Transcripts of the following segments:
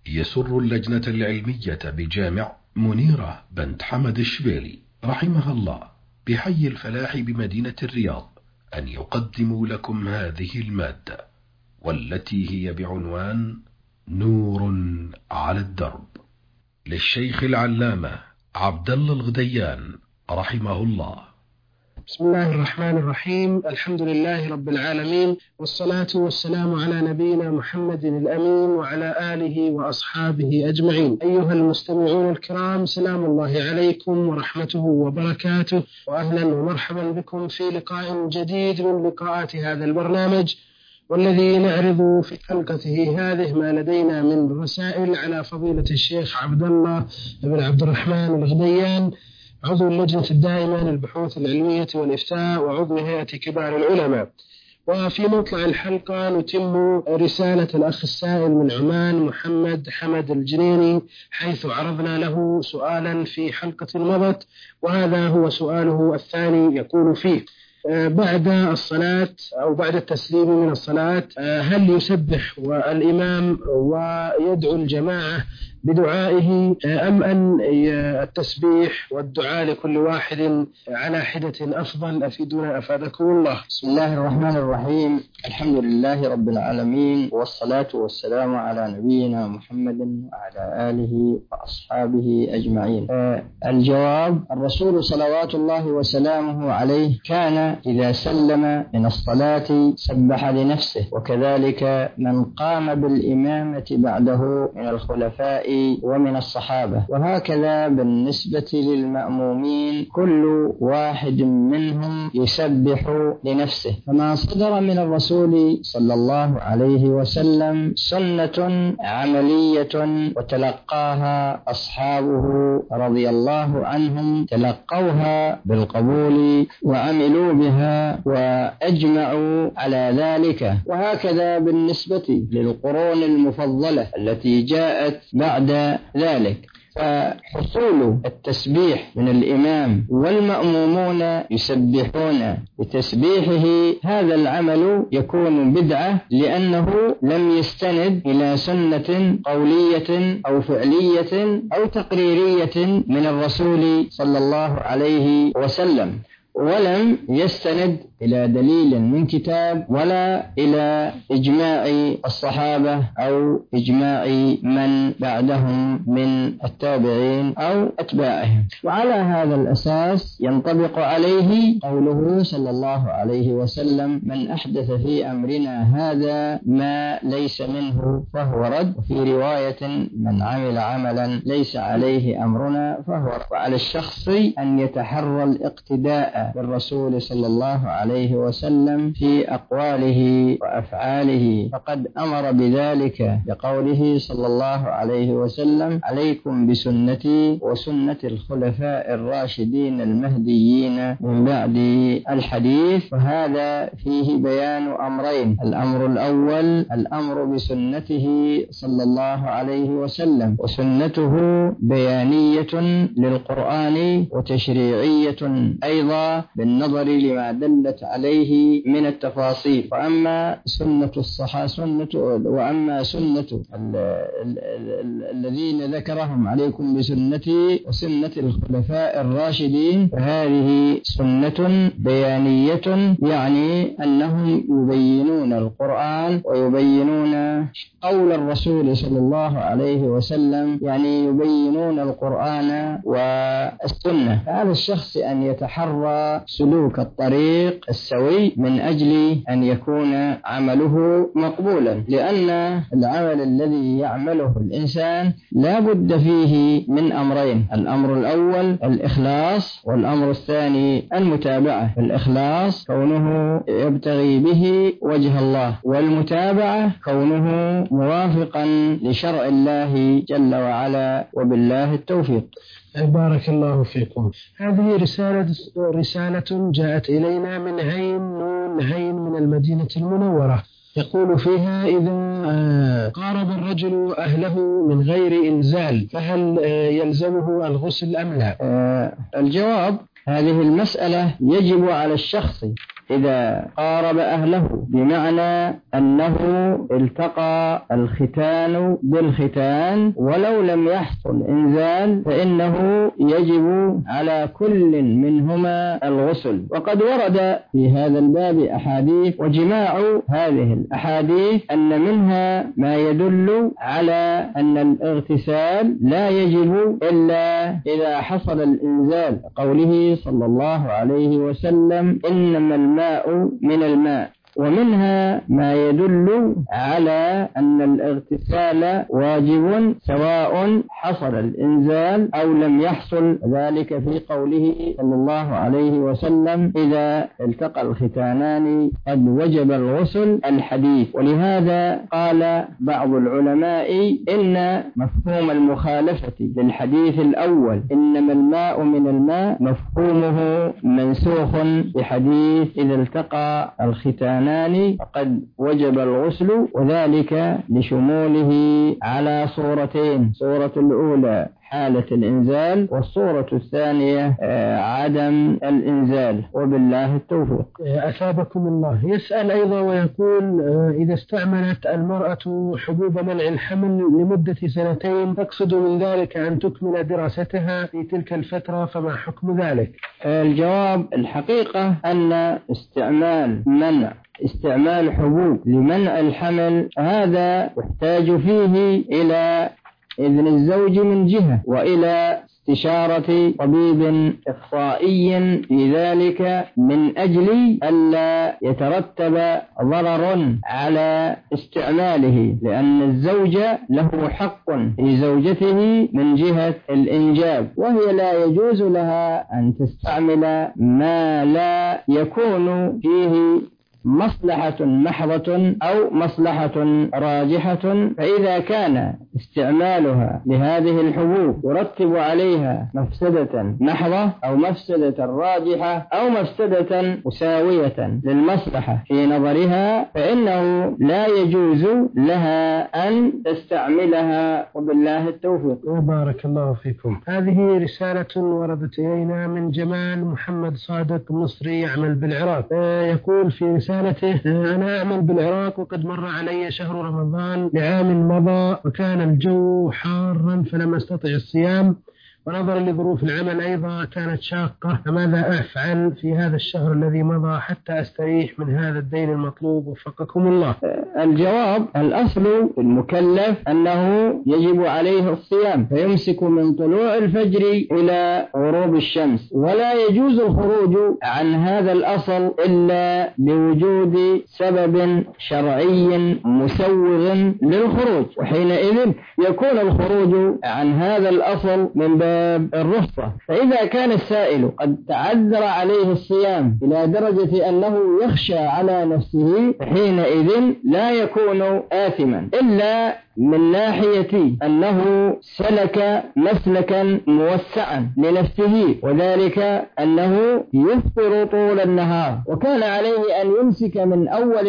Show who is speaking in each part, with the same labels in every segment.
Speaker 1: يسر اللجنة العلمية بجامع منيرة بنت حمد الشبيلي رحمها الله بحي الفلاح بمدينة الرياض أن يقدموا لكم هذه المادة، والتي هي بعنوان نور على الدرب، للشيخ العلامة عبد الله الغديان رحمه الله.
Speaker 2: بسم الله الرحمن الرحيم. الحمد لله رب العالمين، والصلاة والسلام على نبينا محمد الأمين وعلى آله وأصحابه أجمعين. أيها المستمعون الكرام، سلام الله عليكم ورحمته وبركاته، وأهلا ومرحبا بكم في لقاء جديد من لقاءات هذا البرنامج، والذي نعرض في حلقته هذه ما لدينا من رسائل على فضيلة الشيخ عبد الله بن عبد الرحمن الغديان، عضو اللجنة الدائمة للبحوث العلمية والإفتاء وعضو هيئة كبار العلماء. وفي مطلع الحلقة نتم رسالة الأخ السائل من عمان محمد حمد الجنيني، حيث عرضنا له سؤالا في حلقة مضت، وهذا هو سؤاله الثاني. يقول فيه: بعد الصلاة أو بعد التسليم من الصلاة هل يسبح الإمام ويدعو الجماعة بدعائه، أم أن التسبيح والدعاء لكل واحد على حدة أفضل؟ أفيدونا أفادكم الله.
Speaker 3: بسم الله الرحمن الرحيم. الحمد لله رب العالمين، والصلاة والسلام على نبينا محمد وعلى آله وأصحابه أجمعين. الجواب: الرسول صلوات الله وسلامه عليه كان إذا سلم من الصلاة سبح لنفسه، وكذلك من قام بالإمامة بعده من الخلفاء ومن الصحابة، وهكذا بالنسبة للمأمومين كل واحد منهم يسبح لنفسه. فما صدر من الرسول صلى الله عليه وسلم سنة عملية وتلقاها أصحابه رضي الله عنهم، تلقوها بالقبول وعملوا بها وأجمعوا على ذلك. وهكذا بالنسبة للقرون المفضلة التي جاءت بعد ذلك، فحصول التسبيح من الإمام والمأمومون يسبحون بتسبيحه، هذا العمل يكون بدعة، لأنه لم يستند إلى سنة قولية أو فعلية أو تقريرية من الرسول صلى الله عليه وسلم، ولم يستند إلى دليل من كتاب ولا إلى إجماع الصحابة أو إجماع من بعدهم من التابعين أو أتباعهم. وعلى هذا الأساس ينطبق عليه قوله صلى الله عليه وسلم: من أحدث في أمرنا هذا ما ليس منه فهو رد. وفي رواية: من عمل عملا ليس عليه أمرنا فهو رد. وعلى الشخص أن يتحرى الاقتداء بالرسول صلى الله عليه وسلم في أقواله وأفعاله، فقد أمر بذلك بقوله صلى الله عليه وسلم: عليكم بسنتي وسنة الخلفاء الراشدين المهديين من بعد. الحديث، وهذا فيه بيان أمرين: الأمر الأول الأمر بسنته صلى الله عليه وسلم، وسنته بيانية للقرآن وتشريعية أيضا بالنظر لما دلت عليه من التفاصيل. وأما سنة وأما سنة الذين ذكرهم: عليكم بسنتي وسنة الخلفاء الراشدين، فهذه سنة بيانية، يعني أنهم يبينون القرآن ويبينون قول الرسول صلى الله عليه وسلم، يعني يبينون القرآن والسنة. هذا الشخص أن يتحرى سلوك الطريق السوي من أجل أن يكون عمله مقبولا، لأن العمل الذي يعمله الإنسان لا بد فيه من أمرين: الأمر الأول الإخلاص، والأمر الثاني المتابعة. الإخلاص كونه يبتغي به وجه الله، والمتابعة كونه موافقا لشرع الله جل وعلا، وبالله التوفيق.
Speaker 2: بارك الله فيكم. هذه رسالة جاءت إلينا من هين من المدينة المنورة. يقول فيها: إذا قارب الرجل أهله من غير إنزال فهل يلزمه الغسل أم لا؟
Speaker 3: الجواب: هذه المسألة يجب على الشخص إذا قارب أهله، بمعنى أنه التقى الختان بالختان ولو لم يحصل إنزال فإنه يجب على كل منهما الغسل. وقد ورد في هذا الباب أحاديث، وجماع هذه الأحاديث أن منها ما يدل على أن الاغتسال لا يجب إلا إذا حصل الإنزال، قوله صلى الله عليه وسلم إنما الماء من الماء. ومنها ما يدل على أن الاغتسال واجب سواء حصل الإنزال أو لم يحصل، ذلك في قوله صلى الله عليه وسلم إذا التقى الختانان قد وجب الغسل الحديث. ولهذا قال بعض العلماء إن مفهوم المخالفة للحديث الأول إنما الماء من الماء مفهومه منسوخ بحديث إذا التقى الختانان فقد وجب الغسل، وذلك لشموله على صورتين: صورة الأولى حالة الإنزال، والصورة الثانية عدم الإنزال، وبالله التوفيق.
Speaker 2: أثابكم الله. يسأل أيضا ويقول إذا استعملت المرأة حبوب منع الحمل لمدة 2 تقصد من ذلك أن تكمل دراستها في تلك الفترة، فما حكم ذلك؟
Speaker 3: الجواب الحقيقة أن استعمال حبوب لمنع الحمل هذا يحتاج فيه إلى إذن الزوج من جهة، وإلى استشارة طبيب إخصائي في ذلك من أجل ألا يترتب ضرر على استعماله، لأن الزوج له حق في زوجته من جهة الإنجاب، وهي لا يجوز لها أن تستعمل ما لا يكون فيه مصلحة محضة أو مصلحة راجحة. فإذا كان استعمالها لهذه الحبوب يرتب عليها مفسدة محضة أو مفسدة راجحة أو مفسدة مساوية للمصلحة في نظرها، فإنه لا يجوز لها أن تستعملها، وبالله التوفيق.
Speaker 2: وبارك الله فيكم. هذه رسالة وردت إلينا من جمال محمد صادق مصري يعمل بالعراق. يقول في رسالته: أنا أعمل بالعراق وقد مر علي شهر رمضان لعام مضى، وكان الجو حارا فلم أستطع الصيام، ونظرا لظروف العمل أيضا كانت شاقة، فماذا أفعل في هذا الشهر الذي مضى حتى أستريح من هذا الدين المطلوب؟ وفقكم الله.
Speaker 3: الجواب: الأصل المكلف أنه يجب عليه الصيام، فيمسك من طلوع الفجر إلى غروب الشمس، ولا يجوز الخروج عن هذا الأصل إلا لوجود سبب شرعي مسوغ للخروج، وحينئذ يكون الخروج عن هذا الأصل من باب الرخصة. فإذا كان السائل قد تعذر عليه الصيام إلى درجة أنه يخشى على نفسه، حينئذ لا يكون آثما إلا من ناحية أنه سلك مسلكا موسعا لنفسه، وذلك أنه يفطر طول النهار، وكان عليه أن يمسك من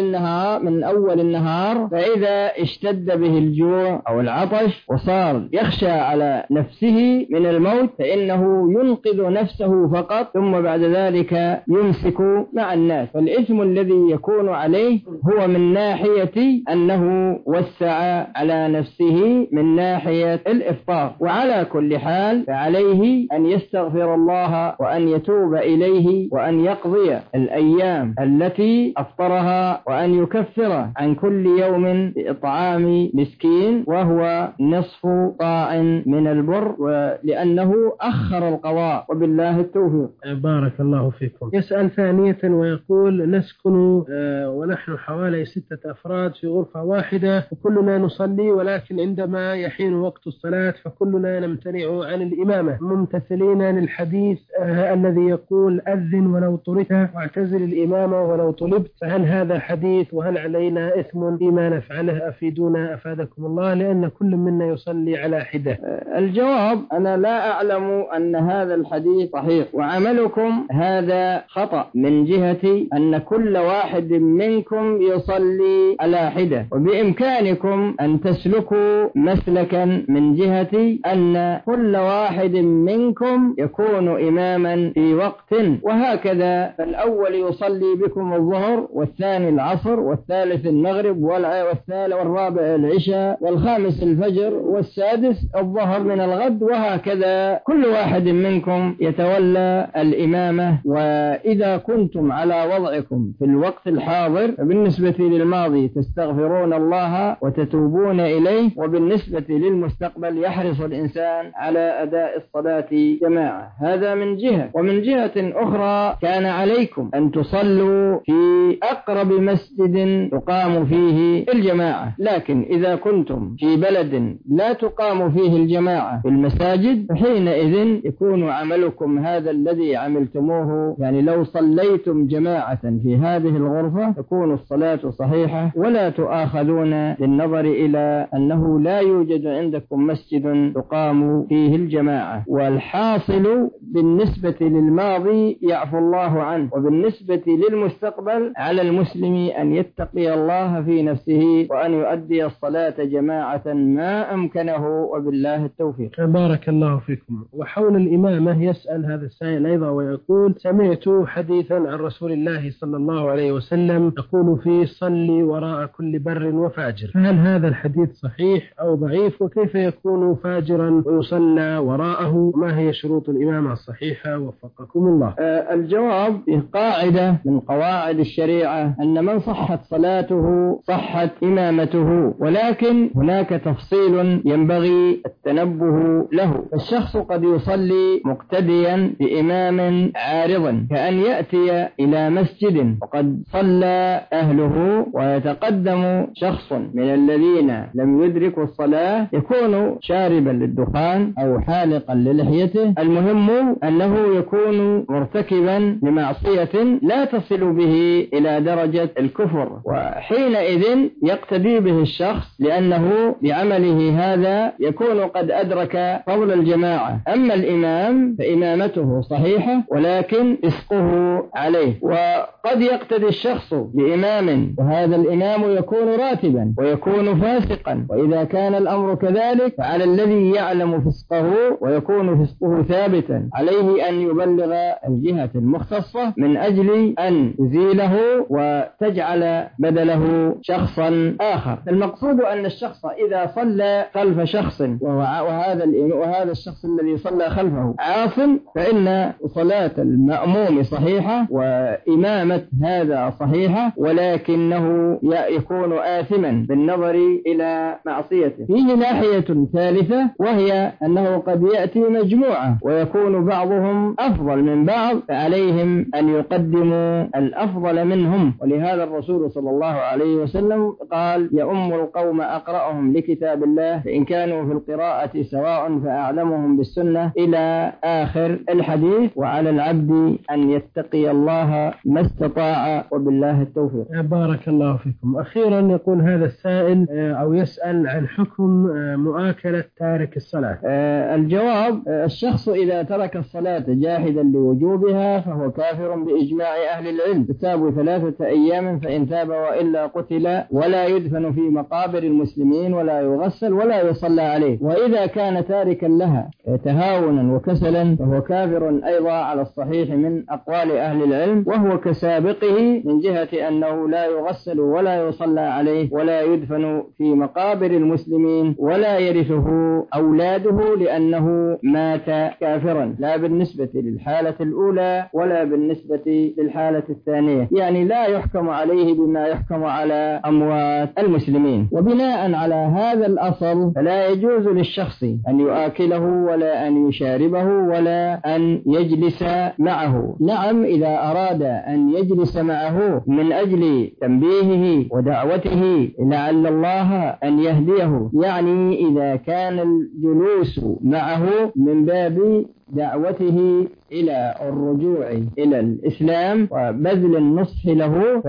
Speaker 3: أول النهار، فإذا اشتد به الجوع أو العطش وصار يخشى على نفسه من الموت فإنه ينقذ نفسه فقط، ثم بعد ذلك يمسك مع الناس. فالإثم الذي يكون عليه هو من ناحية أنه وسع على نفسه من ناحية الإفطار. وعلى كل حال فعليه أن يستغفر الله وأن يتوب إليه وأن يقضي الأيام التي أفطرها، وأن يكفر عن كل يوم بإطعام مسكين وهو نصف طاع من البر، لأنه أخر القضاء، وبالله التوفيق.
Speaker 2: بارك الله فيكم. يسأل ثانية ويقول: نسكن ونحن حوالي 6 أفراد في غرفة واحدة، وكلنا نصلي، ولكن عندما يحين وقت الصلاة فكلنا نمتنع عن الإمامة ممتثلين للحديث الذي يقول: أذن ولو طردت واعتزل الإمامة ولو طلبت. فهل هذا حديث؟ وهل علينا إثم فيما نفعله؟ أفيدونا أفادكم الله، لأن كل منا يصلي على حدة.
Speaker 3: الجواب: أنا لا أعلم أن هذا الحديث صحيح، وعملكم هذا خطأ من جهة أن كل واحد منكم يصلي على حدة، وبإمكانكم أن تسلكوا مسلكا من جهة أن كل واحد منكم يكون إماما في وقت، وهكذا فالأول يصلي بكم الظهر، والثاني العصر، والثالث المغرب، والرابع العشاء، والخامس الفجر، والسادس الظهر من الغد، وهكذا كل واحد منكم يتولى الإمامة. وإذا كنتم على وضعكم في الوقت الحاضر بالنسبة للماضي تستغفرون الله وتتوبون إليه، وبالنسبة للمستقبل يحرص الإنسان على أداء الصلاة جماعة. هذا من جهة. ومن جهة أخرى كان عليكم أن تصلوا في أقرب مسجد تقام فيه الجماعة، لكن إذا كنتم في بلد لا تقام فيه الجماعة في المساجد فحينئذ يكون عملكم هذا الذي عملتموه، يعني لو صليتم جماعة في هذه الغرفة تكون الصلاة صحيحة ولا تؤاخذون بالنظر إلى أنه لا يوجد عندكم مسجد تقام فيه الجماعة. والحاصل بالنسبة للماضي يعفو الله عنه، وبالنسبة للمستقبل على المسلم أن يتقي الله في نفسه وأن يؤدي الصلاة جماعة ما أمكنه، وبالله التوفيق.
Speaker 2: بارك الله فيكم. وحول الإمامة يسأل هذا السائل أيضا ويقول: سمعت حديثا عن رسول الله صلى الله عليه وسلم يقول فيه: صلي وراء كل بر وفاجر، فهل هذا الحديث صحيح أو ضعيف؟ وكيف يكون فاجرا ويصلى وراءه؟ ما هي شروط الإمامة الصحيحة وفقكم الله؟
Speaker 3: الجواب: قاعدة من قواعد الشريعة أن من صحت صلاته صحت إمامته، ولكن هناك تفصيل ينبغي التنبه له. الشخص قد يصلي مقتديا بإمام عارضا، كأن يأتي إلى مسجد وقد صلى أهله ويتقدم شخص من الذين لم يدركوا الصلاة يكون شاربا للدخان أو حالقا للحيته، المهم أنه يكون مرتكبا لمعصية لا تصل به إلى درجة الكفر، وحينئذ يقتدي به الشخص لأنه بعمله هذا يكون قد أدرك فضل الجماعة. أما الإمام فإمامته صحيحة ولكن فسقه عليه. وقد يقتدي الشخص بإمام وهذا الإمام يكون راتبا ويكون فاسقا، وإذا كان الأمر كذلك فعلى الذي يعلم فسقه ويكون فسقه ثابتا عليه أن يبلغ الجهة المختصة من أجل أن تزيله وتجعل بدله شخصا آخر. المقصود أن الشخص إذا صلى خلف شخص وهذا الشخص الذي صلى خلفه عاصم فإن صلاة المأموم صحيحة وإمامة هذا صحيحة، ولكنه يكون آثما بالنظر إلى معصيته. فيه ناحية ثالثة وهي أنه قد يأتي مجموعة ويكون بعضهم أفضل من بعض، فعليهم أن يقدموا الأفضل منهم، ولهذا الرسول صلى الله عليه وسلم قال: يؤم القوم أقرأهم لكتاب الله، فإن كانوا في القراءة سواء فأعلمهم بالسنة إلى آخر الحديث، وعلى العبد أن يتقي الله ما استطاع، وبالله التوفيق.
Speaker 2: بارك الله فيكم. أخيرا يقول هذا السائل أو يسأل عن حكم مؤاكلة تارك الصلاة.
Speaker 3: الجواب: الشخص إذا ترك الصلاة جاحدا لوجوبها فهو كافر بإجماع أهل العلم، تتاب 3 أيام، فإن تاب وإلا قتل، ولا يدفن في مقابر المسلمين ولا يغسل ولا يصلى عليه. وإذا كان تاركا لها تهاونا وكسلا فهو كافر أيضا على الصحيح من أقوال أهل العلم، وهو كسابقه من جهة أنه لا يغسل ولا يصلى عليه ولا يدفن في مقابر المسلمين ولا يرثه أولاده لأنه مات كافرا، لا بالنسبة للحالة الأولى ولا بالنسبة للحالة الثانية، يعني لا يحكم عليه بما يحكم على أموات المسلمين. وبناء على هذا الأصل فلا يجوز للشخص أن يؤكله ولا أن يشاربه ولا أن يجلس معه. نعم، إذا أراد أن يجلس معه من أجل تنبيهه ودعوته لعل الله أن يهديه، يعني إذا كان الجلوس معه من باب دعوته إلى الرجوع إلى الإسلام وبذل النصح له،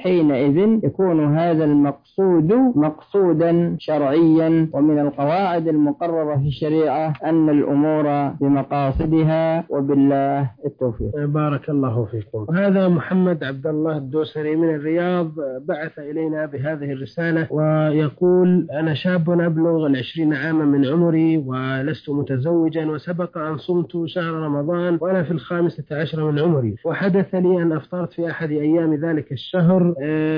Speaker 3: فحينئذ يكون هذا المقصود مقصودا شرعيا. ومن القواعد المقررة في الشريعة أن الأمور بمقاصدها، وبالله التوفيق.
Speaker 2: بارك الله فيكم. وهذا محمد عبد الله الدوسري من الرياض بعث إلينا بهذه الرسالة ويقول: أنا شاب أبلغ 20 عاما من عمري ولست متزوجا، وسبق أن صمت شهر رمضان وأنا في 15 من عمري، وحدث لي أن أفطرت في أحد أيام ذلك الشهر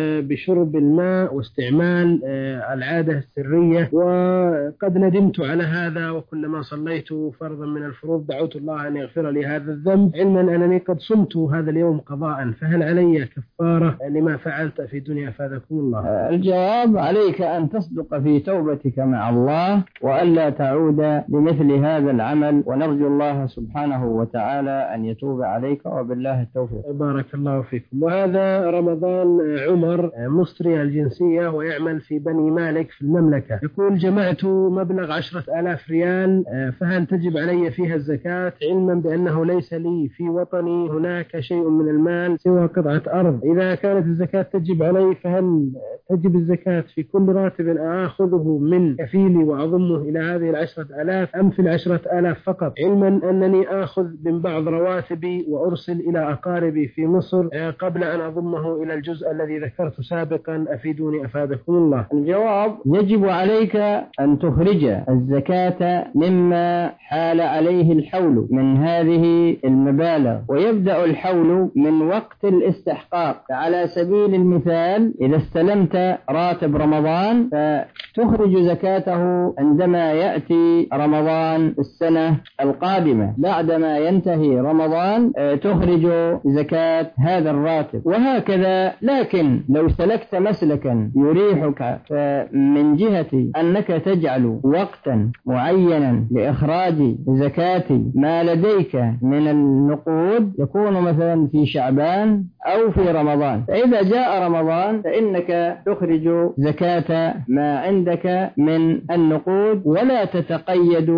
Speaker 2: بشرب الماء واستعمال العادة السرية، وقد ندمت على هذا، وكلما صليت فرضا من الفروض دعوت الله أن يغفر لي هذا الذنب، علما أنني قد صمت هذا اليوم قضاء، فهل علي كفارة لما فعلت في الدنيا أفادكم الله؟
Speaker 3: الجواب: عليك أن تصدق في توبتك مع الله وألا تعود لمثل هذا العمل، ونرجو الله سبحانه وتعالى أن يتوب عليك، وبالله التوفيق.
Speaker 2: بارك الله فيكم. وهذا رمضان عمر مصري الجنسية ويعمل في بني مالك في المملكة، يقول: جمعت مبلغ 10,000 ريال، فهل تجب علي فيها الزكاة، علما بأنه ليس لي في وطني هناك شيء من المال سوى قطعة أرض؟ إذا كانت الزكاة تجب علي، فهل تجب الزكاة في كل راتب آخذه من كفيلي وأضمه إلى هذه 10,000 أم في 10,000 فقط، علما أنني آخذ من بعض رواتبي وأرسل إلى أقاربي في مصر قبل أن أضمه إلى الجزء الذي ذكرت سابقا؟ أفيدوني أفادكم الله.
Speaker 3: الجواب: يجب عليك أن تخرج الزكاة مما حال عليه الحول من هذه المبالغ، ويبدأ الحول من وقت الاستحقاق. على سبيل المثال، إذا استلمت راتب رمضان فتخرج زكاته عندما يأتي رمضان السنة القادمة، بعدما ينتهي رمضان تخرج زكاة هذا الراتب، وهكذا. لكن لو سلكت مسلكا يريحك من جهة أنك تجعل وقتا معينا لإخراج زكاة ما لديك من النقود، يكون مثلا في شعبان أو في رمضان، فإذا جاء رمضان فإنك تخرج زكاة ما عندك من النقود، ولا تتقيد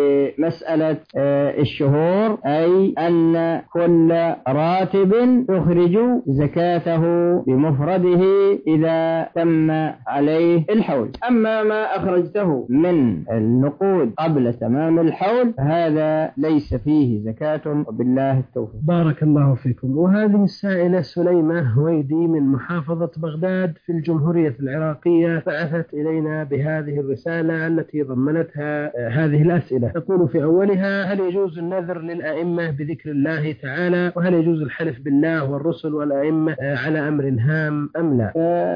Speaker 3: بمسألة الشهور، أي أن كل راتب تخرج زكاته بمفرده إذا تم عليه الحول. أما ما أخرجته من النقود قبل تمام الحول هذا ليس فيه زكاة، وبالله التوفيق.
Speaker 2: بارك الله فيكم. وهذه السائلة سليمة هويدي من محافظة بغداد في الجمهورية العراقية بعثت إلينا بهذه الرسالة التي ضمنتها هذه الأسئلة. تقول في أولها: هل يجوز النذر للأئمة بذكر الله تعالى؟ وهل يجوز الحلف بالله والرسل والأئمة على أمر هام أم لا؟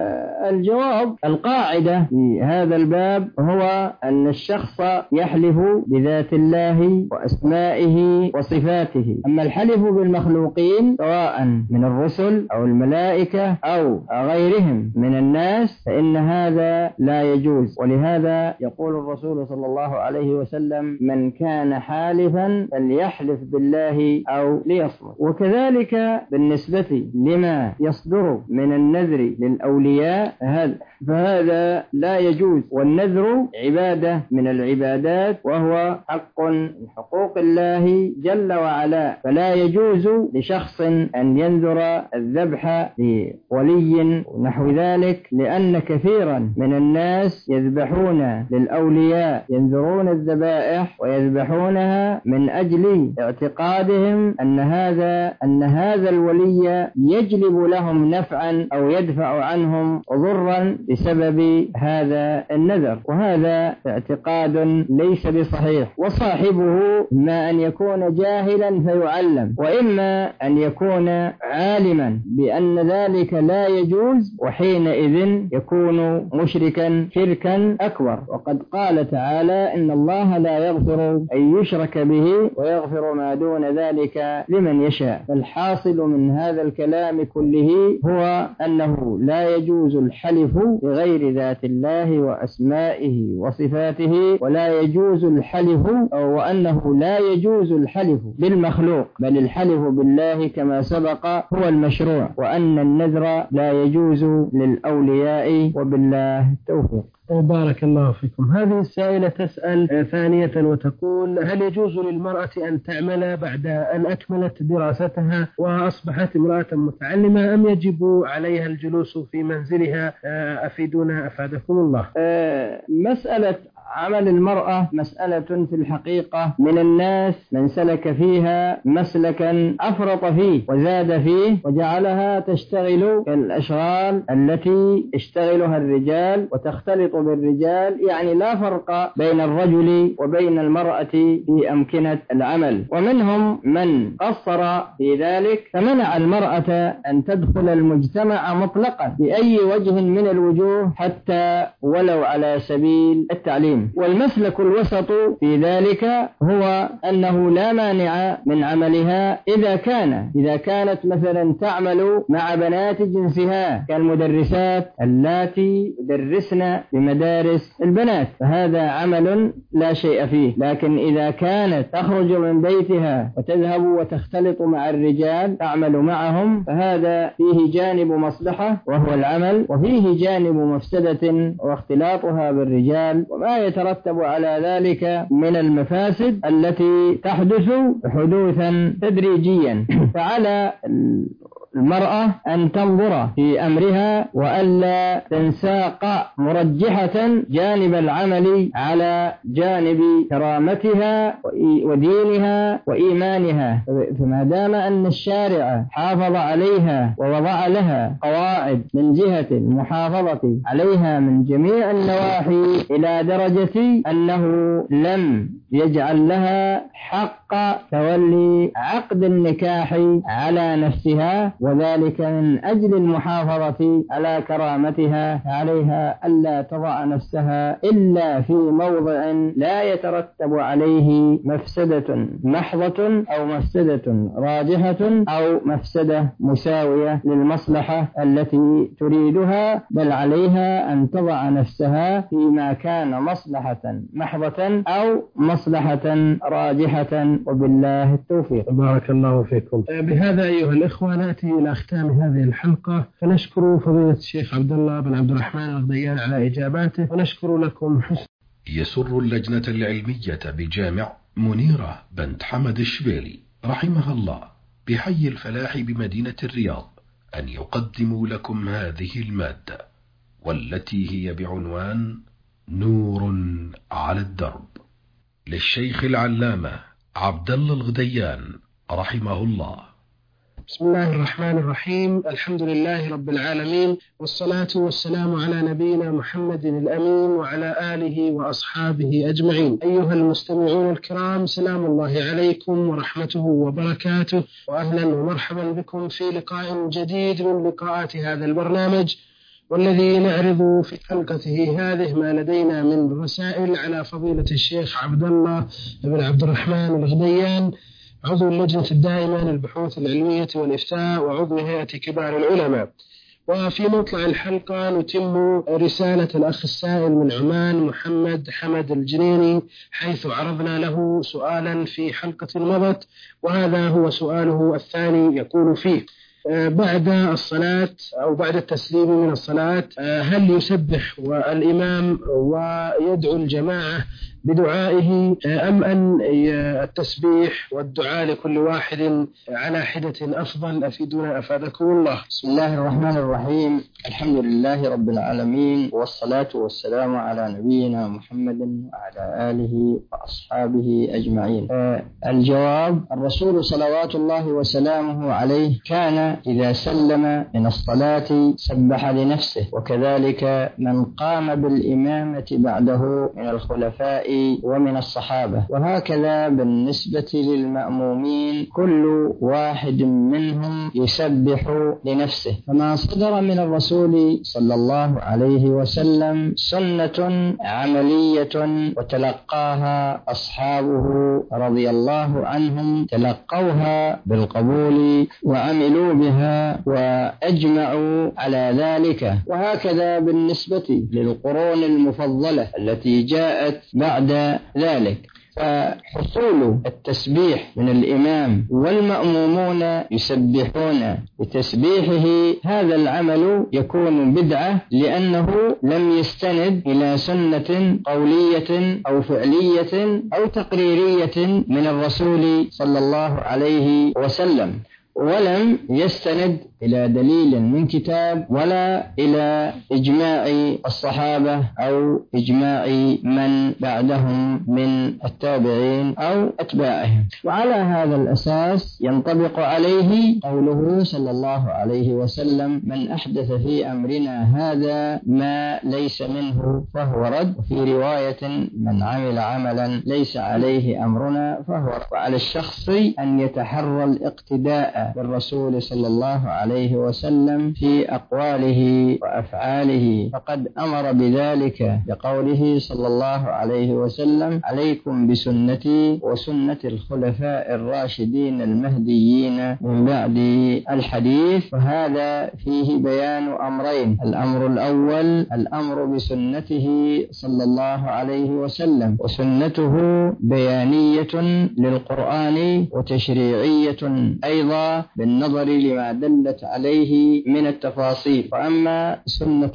Speaker 3: الجواب: القاعدة في هذا الباب هو أن الشخص يحلف بذات الله وأسمائه وصفاته. أما الحلف بالمخلوقين سواء من الرسل أو الملائكة أو غيرهم من الناس فإن هذا لا يجوز. ولهذا يقول الرسول صلى الله عليه وسلم: من كان حالفا فليحلف بالله أو ليصمت. وكذلك بالنسبة لما يصدر من النذر للأولياء فهذا لا يجوز، والنذر عبادة من العبادات وهو حق من حقوق الله جل وعلا، فلا يجوز لشخص أن ينذر الذبح لولي ونحو ذلك، لأن كثيرا من الناس يذبحون للأولياء، ينذرون الذبائح ويذبحونها من أجل اعتقادهم أن هذا الولي يجلب لهم نفعا أو يدفع عنهم ضرا بسبب هذا النذر، وهذا اعتقاد ليس بصحيح. وصاحبه إما أن يكون جاهلا فيعلم، وإما أن يكون عالما بأن ذلك لا يجوز، وحينئذ يكون مشركا شركا أكبر. وقد قال تعالى: إن الله لا يغفر أن يشرك به ويغفر ما دون ذلك لمن يشاء. فالحاصل من هذا الكلام كله هو أنه لا يجوز الحلف بغير ذات الله وأسمائه وصفاته، ولا يجوز الحلف وأنه لا يجوز الحلف بالمخلوق، بل الحلف بالله كما سبق هو المشروع، وأن النذر لا يجوز للأولياء، وبالله التوفيق.
Speaker 2: بارك الله فيكم. هذه السائلة تسأل ثانية وتقول: هل يجوز للمرأة أن تعمل بعد أن أكملت دراستها وأصبحت امرأة متعلمة، أم يجب عليها الجلوس في منزلها؟ أفيدونا أفادكم الله.
Speaker 3: مسألة عمل المرأة مسألة في الحقيقة من الناس من سلك فيها مسلكا أفرط فيه وزاد فيه وجعلها تشتغل كالأشغال التي يشتغلها الرجال وتختلط بالرجال، يعني لا فرق بين الرجل وبين المرأة في أمكنة العمل. ومنهم من قصر في ذلك فمنع المرأة أن تدخل المجتمع مطلقا بأي وجه من الوجوه حتى ولو على سبيل التعليم. والمسلك الوسط في ذلك هو أنه لا مانع من عملها إذا كانت مثلا تعمل مع بنات جنسها كالمدرسات اللاتي يدرسن بمدارس البنات، فهذا عمل لا شيء فيه. لكن إذا كانت تخرج من بيتها وتذهب وتختلط مع الرجال تعمل معهم، فهذا فيه جانب مصلحة وهو العمل، وفيه جانب مفسدة واختلاطها بالرجال وما يترتب على ذلك من المفاسد التي تحدث حدوثا تدريجيا. فعلى المرأة أن تنظر في أمرها وألا تنساق مرجحة جانب العمل على جانب كرامتها ودينها وإيمانها. فما دام أن الشارع حافظ عليها ووضع لها قواعد من جهة المحافظة عليها من جميع النواحي إلى درجة أنه لم يجعل لها حق تولي عقد النكاح على نفسها، وذلك من أجل المحافظة على كرامتها، عليها ألا تضع نفسها إلا في موضع لا يترتب عليه مفسدة محضة أو مفسدة راجحة أو مفسدة مساوية للمصلحة التي تريدها، بل عليها أن تضع نفسها فيما كان مصلحة محضة أو مصلحة راجحة، وبالله التوفيق.
Speaker 2: بارك الله فيكم. بهذا أيها الإخوة نأتي إلى ختام هذه الحلقة، فنشكر فضيلة الشيخ عبد الله بن عبد الرحمن الغديان على إجاباته، ونشكر لكم حسن.
Speaker 1: يسر اللجنة العلمية بجامع منيرة بنت حمد الشبيلي رحمها الله بحي الفلاح بمدينة الرياض أن يقدموا لكم هذه المادة، والتي هي بعنوان نور على الدرب، للشيخ العلامة عبد الله الغديان رحمه الله.
Speaker 2: بسم الله الرحمن الرحيم. الحمد لله رب العالمين، والصلاة والسلام على نبينا محمد الأمين وعلى آله وأصحابه أجمعين. أيها المستمعون الكرام، سلام الله عليكم ورحمته وبركاته، وأهلا ومرحبا بكم في لقاء جديد من لقاءات هذا البرنامج، والذي نعرض في حلقته هذه ما لدينا من رسائل على فضيلة الشيخ عبد الله بن عبد الرحمن الغديان، عضو اللجنة الدائمة للبحوث العلمية والإفتاء وعضو هيئة كبار العلماء. وفي مطلع الحلقة نتم رسالة الأخ السائل من عمان محمد حمد الجنيني، حيث عرضنا له سؤالا في حلقة مضت، وهذا هو سؤاله الثاني، يقول فيه: بعد الصلاة أو بعد التسليم من الصلاة هل يسبح الإمام ويدعو الجماعة بدعائه، أم أن التسبيح والدعاء لكل واحد على حدة أفضل؟ أفيدونا أفادكم الله.
Speaker 3: بسم الله الرحمن الرحيم. الحمد لله رب العالمين، والصلاة والسلام على نبينا محمد وعلى آله وأصحابه أجمعين. الجواب: الرسول صلوات الله وسلامه عليه كان إذا سلم من الصلاة سبح لنفسه، وكذلك من قام بالإمامة بعده من الخلفاء ومن الصحابة، وهكذا بالنسبة للمأمومين كل واحد منهم يسبح لنفسه. فما صدر من الرسول صلى الله عليه وسلم سنة عملية وتلقاها أصحابه رضي الله عنهم، تلقوها بالقبول وعملوا بها وأجمعوا على ذلك. وهكذا بالنسبة للقرون المفضلة التي جاءت بعد ذلك، فحصول التسبيح من الإمام والمأمومون يسبحون بتسبيحه هذا العمل يكون بدعة، لأنه لم يستند إلى سنة قولية أو فعلية أو تقريرية من الرسول صلى الله عليه وسلم، ولم يستند إلى دليل من كتاب ولا إلى إجماع الصحابة أو إجماع من بعدهم من التابعين أو أتباعهم. وعلى هذا الأساس ينطبق عليه قوله صلى الله عليه وسلم: من أحدث في أمرنا هذا ما ليس منه فهو رد. وفي رواية: من عمل عملا ليس عليه أمرنا فهو رد. وعلى الشخص أن يتحرى الاقتداء بالرسول صلى الله عليه وسلم في أقواله وأفعاله، فقد أمر بذلك بقوله صلى الله عليه وسلم: عليكم بسنتي وسنة الخلفاء الراشدين المهديين من بعد. الحديث وهذا فيه بيان أمرين: الأمر الأول الأمر بسنته صلى الله عليه وسلم، وسنته بيانية للقرآن وتشريعية أيضا بالنظر لما دلت عليه من التفاصيل. وأما سنة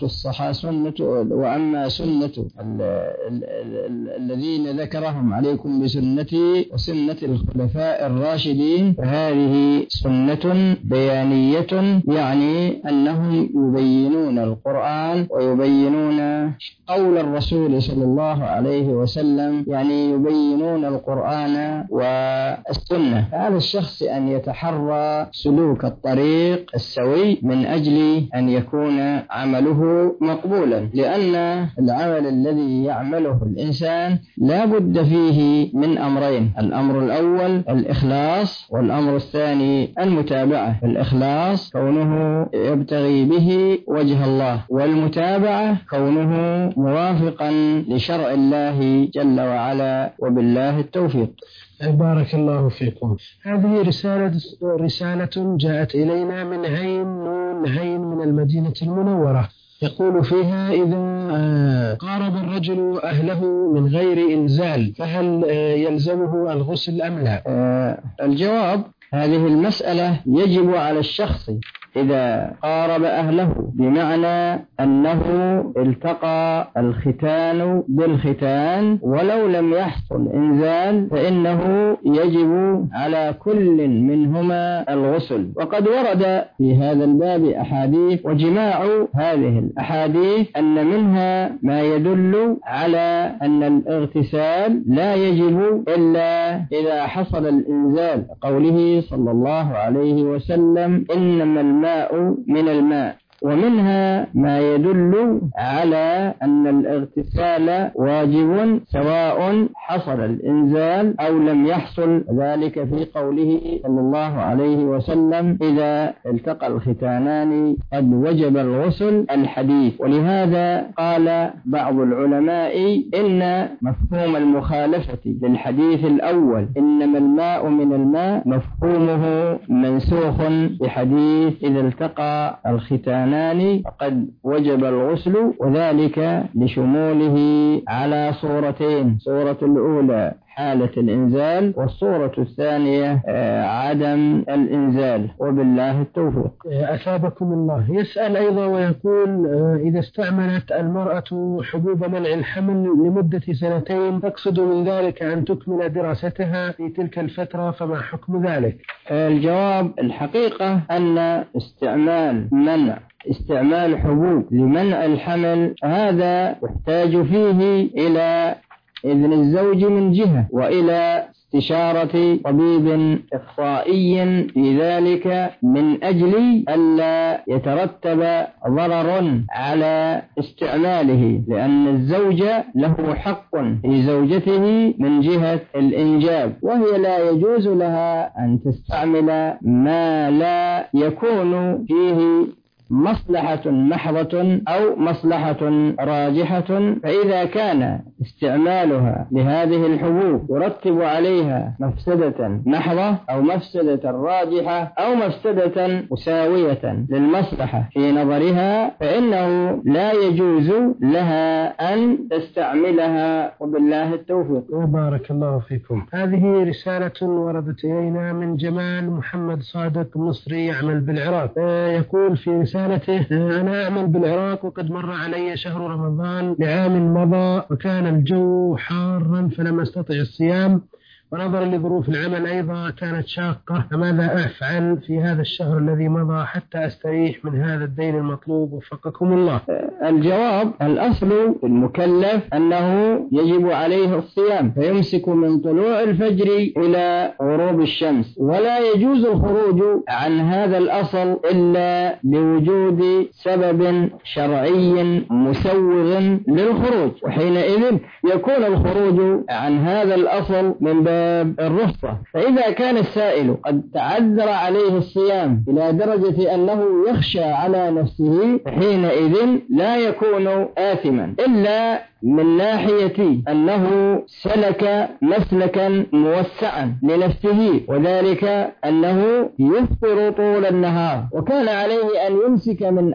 Speaker 3: الذين ذكرهم: عليكم بسنتي وسنة الخلفاء الراشدين، فهذه سنة بيانية، يعني أنهم يبينون القرآن ويبينون قول الرسول صلى الله عليه وسلم، يعني يبينون القرآن والسنة. فعلى الشخص أن يتحرى سلوك الطريق السوي من أجل أن يكون عمله مقبولا، لأن العمل الذي يعمله الإنسان لا بد فيه من أمرين: الأمر الأول الإخلاص، والأمر الثاني المتابعة. الإخلاص كونه يبتغي به وجه الله، والمتابعة كونه موافقا لشرع الله جل وعلا، وبالله التوفيق.
Speaker 2: بارك الله فيكم. هذه رسالة جاءت إلينا من هين من المدينة المنورة، يقول فيها: إذا قارب الرجل أهله من غير إنزال فهل يلزمه الغسل أم لا؟
Speaker 3: الجواب: هذه المسألة يجب على الشخص إذا قارب أهله، بمعنى أنه التقى الختان بالختان ولو لم يحصل إنزال، فإنه يجب على كل منهما الغسل. وقد ورد في هذا الباب أحاديث، وجماع هذه الأحاديث أن منها ما يدل على أن الاغتسال لا يجب إلا إذا حصل الإنزال، قوله صلى الله عليه وسلم: إنما الماء من الماء. ومنها ما يدل على أن الاغتسال واجب سواء حصل الإنزال أو لم يحصل، ذلك في قوله صلى الله عليه وسلم: إذا التقى الختانان قد وجب الغسل، الحديث. ولهذا قال بعض العلماء إن مفهوم المخالفة للحديث الأول إنما الماء من الماء مفهومه منسوخ بحديث إذا التقى الختانان فقد وجب الغسل، وذلك لشموله على صورتين: صورة الأولى حالة الإنزال، والصورة الثانية عدم الإنزال، وبالله التوفيق.
Speaker 2: أثابكم الله. يسأل أيضا ويقول: إذا استعملت المرأة حبوب منع الحمل لمدة 2 تقصد من ذلك أن تكمل دراستها في تلك الفترة، فما حكم ذلك؟
Speaker 3: الجواب: الحقيقة أن استعمال حبوب لمنع الحمل هذا يحتاج فيه إلى إذن الزوج من جهة، وإلى استشارة طبيب إخصائي في ذلك، من أجل ألا يترتب ضرر على استعماله، لأن الزوج له حق في زوجته من جهة الإنجاب، وهي لا يجوز لها أن تستعمل ما لا يكون فيه مصلحة محضة أو مصلحة راجحة، فإذا كان استعمالها لهذه الحبوب يرتب عليها مفسدة محضة أو مفسدة راجحة أو مفسدة مساوية للمصلحة في نظرها، فإنه لا يجوز لها أن تستعملها، وبالله التوفيق.
Speaker 2: وبارك الله فيكم. هذه رسالة وردت إلينا من جمال محمد صادق مصري يعمل بالعراق. يقول في رسالته: أنا أعمل بالعراق وقد مر علي شهر رمضان لعام مضى وكان الجو حارا فلم أستطع الصيام، ونظرا لظروف العمل أيضا كانت شاقة، فماذا أفعل في هذا الشهر الذي مضى حتى أستريح من هذا الدين المطلوب؟ وفقكم الله.
Speaker 3: الجواب: الأصل المكلف أنه يجب عليه الصيام، فيمسك من طلوع الفجر إلى غروب الشمس، ولا يجوز الخروج عن هذا الأصل إلا لوجود سبب شرعي مسوغ للخروج، وحينئذ يكون الخروج عن هذا الأصل من باب الرخصة. فإذا كان السائل قد تعذر عليه الصيام إلى درجة أنه يخشى على نفسه، حينئذ لا يكون آثما إلا من ناحية أنه سلك مسلكا موسعا لنفسه، وذلك أنه يفطر طول النهار، وكان عليه أن يمسك من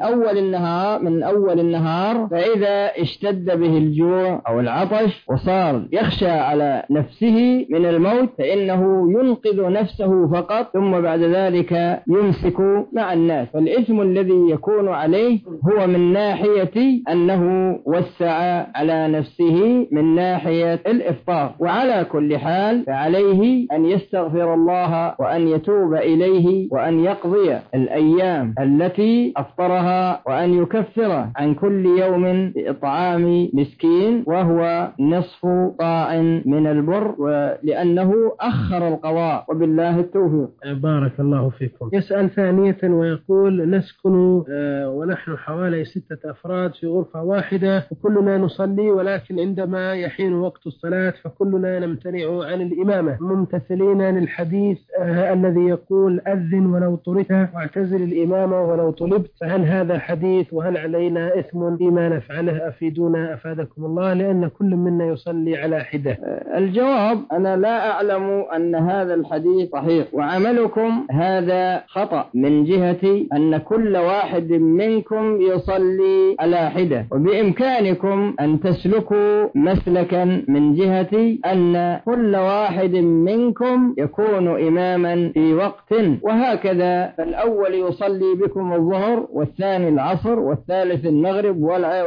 Speaker 3: أول النهار، فإذا اشتد به الجوع أو العطش وصار يخشى على نفسه من الموت فإنه ينقذ نفسه فقط، ثم بعد ذلك يمسك مع الناس. فالإثم الذي يكون عليه هو من ناحية أنه وسع على نفسه من ناحية الإفطار. وعلى كل حال فعليه أن يستغفر الله وأن يتوب إليه وأن يقضي الأيام التي أفطرها، وأن يكفر عن كل يوم بإطعام مسكين وهو نصف طاع من البر، لأنه أخر القضاء، وبالله التوفيق.
Speaker 2: بارك الله فيكم. يسأل ثانية ويقول: نسكن ونحن حوالي 6 أفراد في غرفة واحدة وكلنا نصلي، ولكن عندما يحين وقت الصلاة فكلنا نمتنع عن الإمامة ممتثلين للحديث الذي يقول: أذن ولو طردت واعتزل الإمامة ولو طلبت. فهل هذا حديث وهل علينا إثم فيما نفعله؟ أفيدونا أفادكم الله، لأن كل منا يصلي على حدة.
Speaker 3: الجواب: أنا لا أعلم أن هذا الحديث صحيح، وعملكم هذا خطأ من جهة أن كل واحد منكم يصلي على حدة، وبإمكانكم أن تسلكوا مسلكا من جهة أن كل واحد منكم يكون إماما في وقت، وهكذا فالأول يصلي بكم الظهر، والثاني العصر، والثالث المغرب،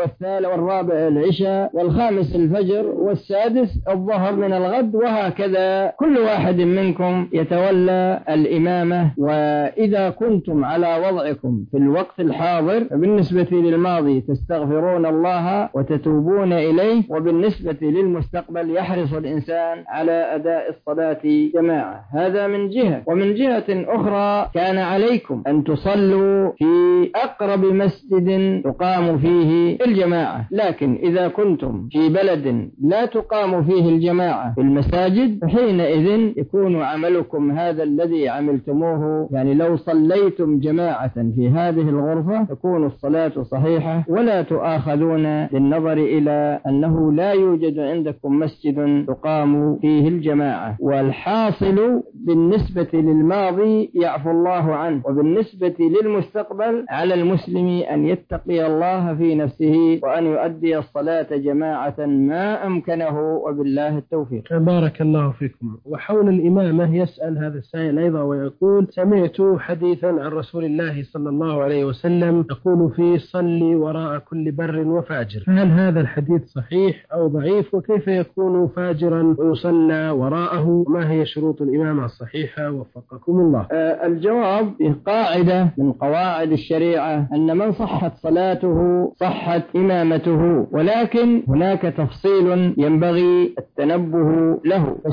Speaker 3: والرابع العشاء، والخامس الفجر، والسادس الظهر من الغد، وهكذا كل واحد منكم يتولى الإمامة. وإذا كنتم على وضعكم في الوقت الحاضر بالنسبة للماضي تستغفرون الله وتتوبون إليه، وبالنسبة للمستقبل يحرص الإنسان على أداء الصلاة جماعة. هذا من جهة. ومن جهة أخرى كان عليكم أن تصلوا في أقرب مسجد تقام فيه الجماعة، لكن إذا كنتم في بلد لا تقام فيه الجماعة في المساجد فحينئذ يكون عملكم هذا الذي عملتموه، يعني لو صليتم جماعة في هذه الغرفة تكون الصلاة صحيحة ولا تؤاخذون بالنظر إلى أنه لا يوجد عندكم مسجد تقام فيه الجماعة. والحاصل بالنسبة للماضي يعفو الله عنه، وبالنسبة للمستقبل على المسلم أن يتقي الله في نفسه وأن يؤدي الصلاة جماعة ما أمكنه، وبالله التوفيق.
Speaker 2: بارك الله فيكم. وحول الإمامة يسأل هذا السائل أيضا ويقول: سمعت حديثا عن رسول الله صلى الله عليه وسلم يقول فيه: صلي وراء كل بر وفاجر. فهل هذا الحديث صحيح أو ضعيف؟ وكيف يكون فاجرا ويصلى وراءه؟ ما هي شروط الإمامة الصحيحة؟ وفقكم الله.
Speaker 3: الجواب: قاعدة من قواعد الشريعة أن من صحت صلاته صحت إمامته، ولكن هناك تفصيل ينبغي التنبه له.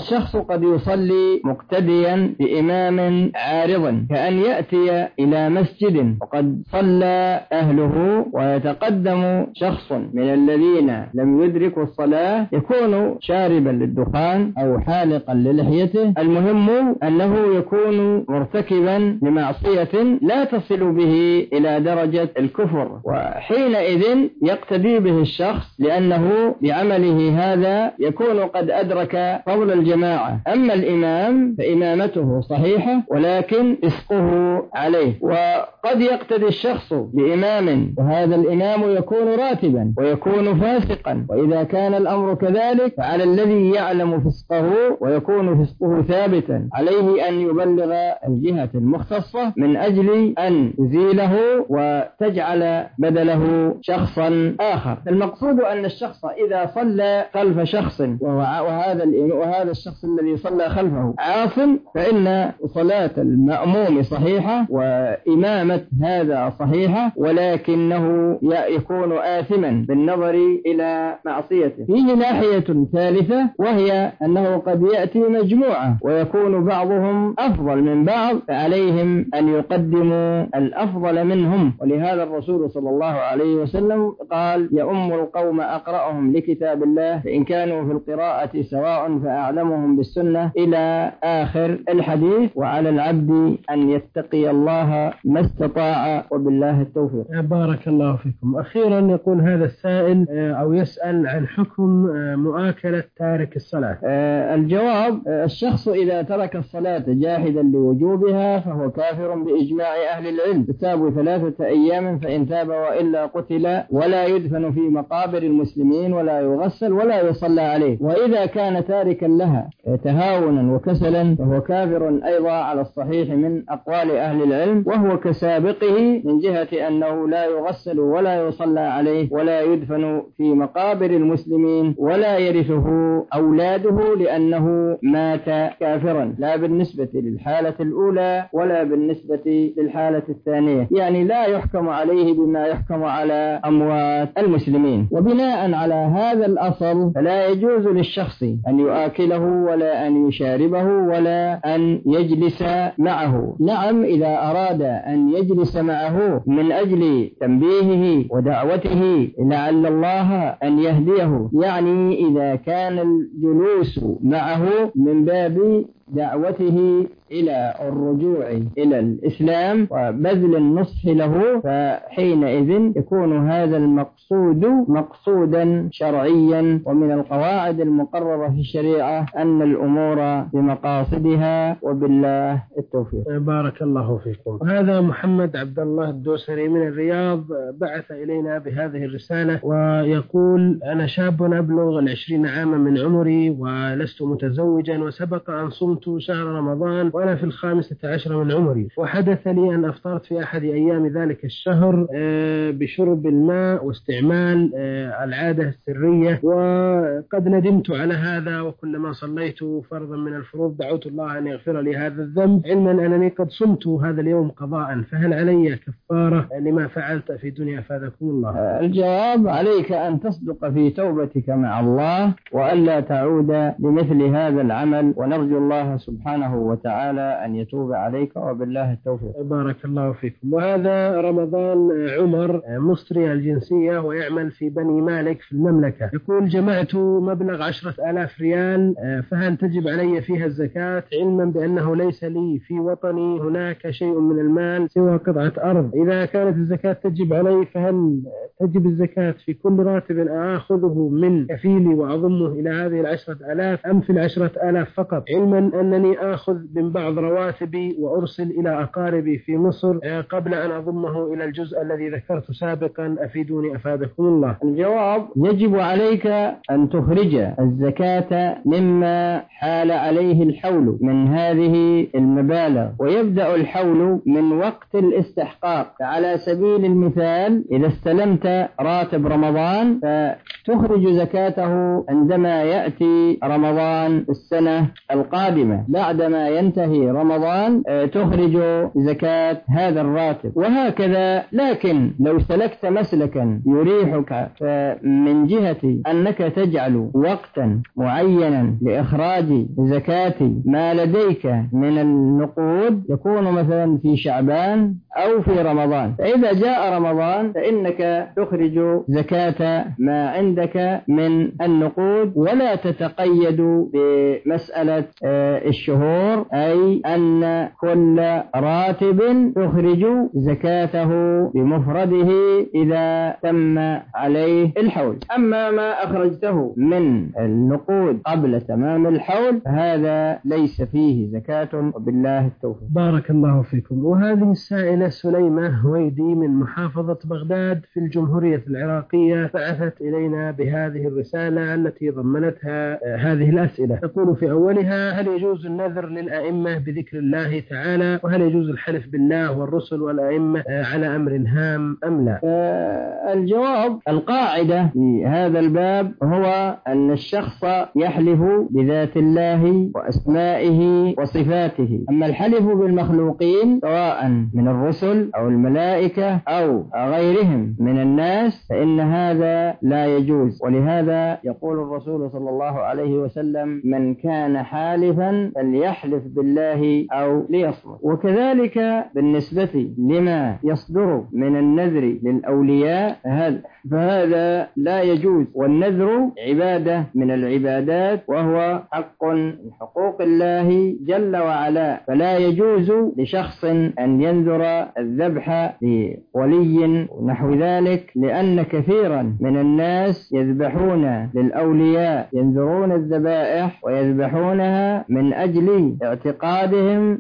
Speaker 3: الشخص قد يصلي مقتديا بإمام عارض، كأن يأتي إلى مسجد وقد صلى أهله ويتقدم شخص من الذين لم يدركوا الصلاة يكون شاربا للدخان أو حالقا للحيته، المهم أنه يكون مرتكبا لمعصية لا تصل به إلى درجة الكفر، وحينئذ يقتدي به الشخص لأنه بعمله هذا يكون قد أدرك فضل الجماعة. أما الإمام فإمامته صحيحة ولكن فسقه عليه، وقد يقتدي الشخص بإمام وهذا الإمام يكون راتبا ويكون فاسقا، وإذا كان الأمر كذلك فعلى الذي يعلم فسقه ويكون فسقه ثابتا عليه أن يبلغ الجهة المختصة من أجل أن يزيله وتجعل بدله شخصا آخر. المقصود أن الشخص إذا صلى خلف شخص وهذا الشخص الذي صلى خلفه عاص فإن صلاة المأموم صحيحة وإمامة هذا صحيحة، ولكنه يكون آثما بالنظر إلى معصيته. فيه ناحية ثالثة وهي أنه قد يأتي مجموعة ويكون بعضهم أفضل من بعض، فعليهم أن يقدموا الأفضل منهم، ولهذا الرسول صلى الله عليه وسلم قال: يؤم القوم أقرأهم لكتاب الله، فإن كانوا في القراءة سواء فأعلمهم بالسنة إلى آخر الحديث، وعلى العبد أن يتقي الله ما استطاع، وبالله التوفيق.
Speaker 2: بارك الله فيكم. أخيرا يقول هذا السائل أو يسأل عن حكم مؤاكلة تارك الصلاة.
Speaker 3: الجواب: الشخص إذا ترك الصلاة جاحدا لوجوبها فهو كافر بإجماع أهل العلم، تتاب 3 أيام فإن تاب وإلا قتل، ولا يدفن في مقابر المسلمين ولا يغسل ولا يصلى عليه. وإذا كان تاركا لها تهاونا وكسلا فهو كافر أيضا على الصحيح من أقوال أهل العلم، وهو كسابقه من جهة أنه لا يغسل ولا يصلى عليه ولا يدفن في مقابر المسلمين ولا يرثه أولاده لأنه مات كافرا، لا بالنسبة للحالة الأولى ولا بالنسبة للحالة الثانية، يعني لا يحكم عليه بما يحكم على أموات المسلمين. وبناء على هذا الأصل فلا يجوز للشخص أن يؤكله ولا أن يشاربه ولا أن يجلس معه. نعم، إذا أراد أن يجلس معه من أجل تنبيهه ودعوته لعل الله أن يهديه، يعني إذا كان الجلوس معه من باب دعوته إلى الرجوع إلى الإسلام وبذل النصح له، فحينئذ يكون هذا المقصود مقصودا شرعيا. ومن القواعد المقررة في الشريعة أن الأمور بمقاصدها، وبالله التوفيق.
Speaker 2: بارك الله فيكم. هذا محمد عبد الله الدوسري من الرياض بعث إلينا بهذه الرسالة ويقول: أنا شاب أبلغ 20 عاما من عمري ولست متزوجا، وسبق أن صمت شهر رمضان وأنا في 15 من عمري، وحدث لي أن أفطرت في أحد أيام ذلك الشهر بشرب الماء واستعمال العادة السرية، وقد ندمت على هذا، وكلما صليت فرضا من الفروض دعوت الله أن يغفر لي هذا الذنب، علما أنني قد صمت هذا اليوم قضاء، فهل علي كفارة لما فعلت في دنيا؟ أفادكم الله.
Speaker 3: الجواب: عليك أن تصدق في توبتك مع الله وألا تعود لمثل هذا العمل، ونرجو الله سبحانه وتعالى أن يتوب عليك، وبالله التوفيق.
Speaker 2: بارك الله فيكم. وهذا رمضان عمر مصري الجنسية ويعمل في بني مالك في المملكة، يقول: جمعت مبلغ 10,000 ريال، فهل تجب علي فيها الزكاة، علما بأنه ليس لي في وطني هناك شيء من المال سوى قطعة أرض؟ إذا كانت الزكاة تجب علي فهل تجب الزكاة في كل راتب آخذه من كفيلي وأضمه إلى هذه 10,000 أم في 10,000 فقط، علما أنني آخذ من بعض رواتبي وأرسل إلى أقاربي في مصر قبل أن أضمه إلى الجزء الذي ذكرت سابقا؟ أفيدوني أفادكم الله.
Speaker 3: الجواب: يجب عليك أن تخرج الزكاة مما حال عليه الحول من هذه المبالغ، ويبدأ الحول من وقت الاستحقاق. فعلى سبيل المثال إذا استلمت راتب رمضان فتخرج زكاته عندما يأتي رمضان السنة القادمة، القادمة بعدما ينتهي رمضان تخرج زكاة هذا الراتب، وهكذا. لكن لو سلكت مسلكا يريحك من جهة أنك تجعل وقتا معينا لإخراج زكاة ما لديك من النقود، يكون مثلا في شعبان أو في رمضان، فإذا جاء رمضان فإنك تخرج زكاة ما عندك من النقود، ولا تتقيد بمسألة الشهور، أي أن كل راتب تخرج زكاته بمفرده إذا تم عليه الحول. أما ما أخرجته من النقود قبل تمام الحول هذا ليس فيه زكاة، وبالله التوفيق.
Speaker 2: بارك الله فيكم. وهذه السائلة سليمة هويدي من محافظة بغداد في الجمهورية العراقية بعثت إلينا بهذه الرسالة التي ضمنتها هذه الأسئلة. تقول في أولها: هل يجوز النذر للأئمة بذكر الله تعالى؟ وهل يجوز الحلف بالله والرسل والأئمة على أمر هام أم لا؟
Speaker 3: الجواب: القاعدة في هذا الباب هو أن الشخص يحلف بذات الله وأسمائه وصفاته. أما الحلف بالمخلوقين سواء من الرسل أو الملائكة أو غيرهم من الناس فإن هذا لا يجوز. ولهذا يقول الرسول صلى الله عليه وسلم: من كان حالفا فليحلف بالله أو ليصمت. وكذلك بالنسبة لما يصدر من النذر للأولياء فهذا لا يجوز. والنذر عبادة من العبادات، وهو حق من حقوق الله جل وعلا، فلا يجوز لشخص أن ينذر الذبح لولي ونحو ذلك، لأن كثيرا من الناس يذبحون للأولياء، ينذرون الذبائح ويذبحونها من أجل اعتقادهم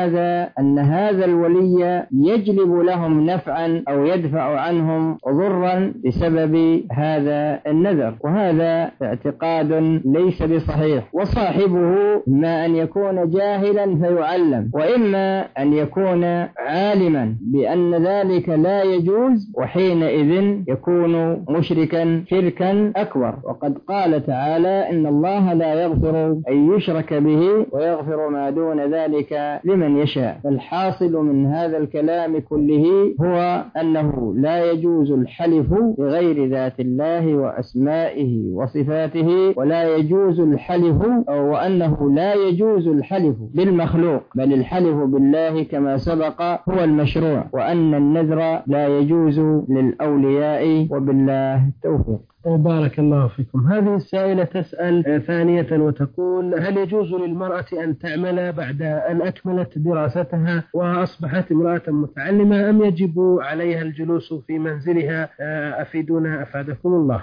Speaker 3: أن هذا الولي يجلب لهم نفعا أو يدفع عنهم ضرا بسبب هذا النذر، وهذا اعتقاد ليس بصحيح. وصاحبه إما أن يكون جاهلا فيعلم، وإما أن يكون عالما بأن ذلك لا يجوز، وحينئذ يكون مشركا شركا أكبر. وقد قال تعالى: إن الله لا يغفر أن يشرك به ويغفر ما دون ذلك لمن يشاء. فالحاصل من هذا الكلام كله هو أنه لا يجوز الحلف بغير ذات الله وأسمائه وصفاته، ولا يجوز الحلف وأنه لا يجوز الحلف بالمخلوق، بل الحلف بالله كما سبق هو المشروع، وأن النذر لا يجوز للأولياء، وبالله التوفيق.
Speaker 2: بارك الله فيكم. هذه السائلة تسأل ثانية وتقول: هل يجوز للمرأة أن تعمل بعد أن أكملت دراستها وأصبحت امرأة متعلمة، أم يجب عليها الجلوس في منزلها؟ أفيدونا أفادكم الله.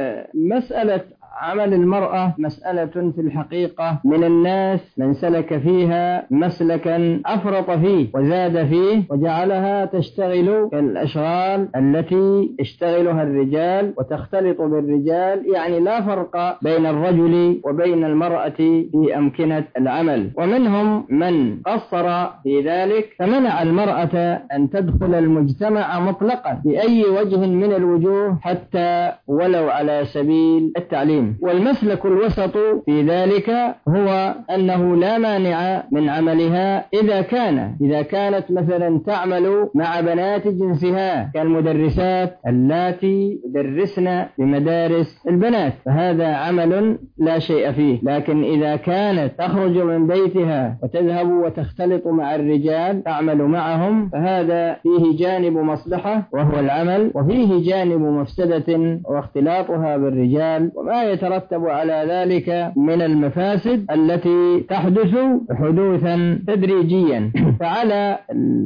Speaker 3: مسألة عمل المرأة مسألة في الحقيقة من الناس من سلك فيها مسلكا أفرط فيه وزاد فيه وجعلها تشتغل كالأشغال التي يشتغلها الرجال وتختلط بالرجال، يعني لا فرق بين الرجل وبين المرأة في أمكنة العمل. ومنهم من قصر في ذلك فمنع المرأة أن تدخل المجتمع مطلقا بأي وجه من الوجوه حتى ولو على سبيل التعليم. والمسلك الوسط في ذلك هو أنه لا مانع من عملها إذا كانت مثلا تعمل مع بنات جنسها كالمدرسات اللاتي يدرسن بمدارس البنات، فهذا عمل لا شيء فيه. لكن إذا كانت تخرج من بيتها وتذهب وتختلط مع الرجال تعمل معهم، فهذا فيه جانب مصلحة وهو العمل، وفيه جانب مفسدة واختلاطها بالرجال وما يترتب على ذلك من المفاسد التي تحدث حدوثا تدريجيا. فعلى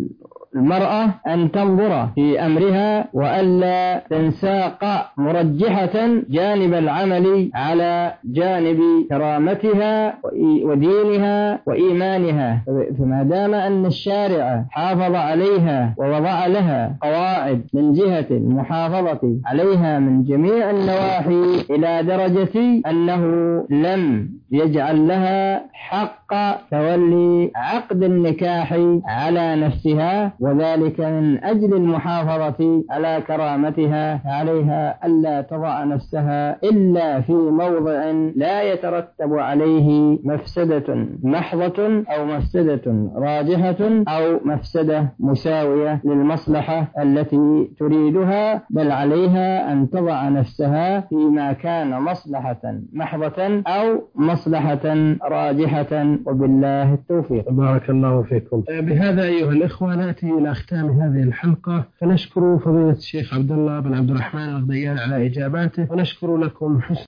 Speaker 3: المرأة أن تنظر في أمرها وألا تنساق مرجحة جانب العمل على جانب كرامتها ودينها وإيمانها. فما دام أن الشارع حافظ عليها ووضع لها قواعد من جهة المحافظة عليها من جميع النواحي إلى درجة لدرجة أنه لم يجعل لها حق تولي عقد النكاح على نفسها، وذلك من أجل المحافظة على كرامتها، عليها ألا تضع نفسها إلا في موضع لا يترتب عليه مفسدة محضة أو مفسدة راجحة أو مفسدة مساوية للمصلحة التي تريدها، بل عليها أن تضع نفسها فيما كان مصلحة محضة أو مصلحة راجحة، وبالله التوفيق.
Speaker 2: بارك الله فيكم. بهذا أيها الإخوة نأتي إلى ختام هذه الحلقة، فنشكر فضيلة الشيخ عبد الله بن عبد الرحمن الغديان على إجاباته، ونشكر لكم حسن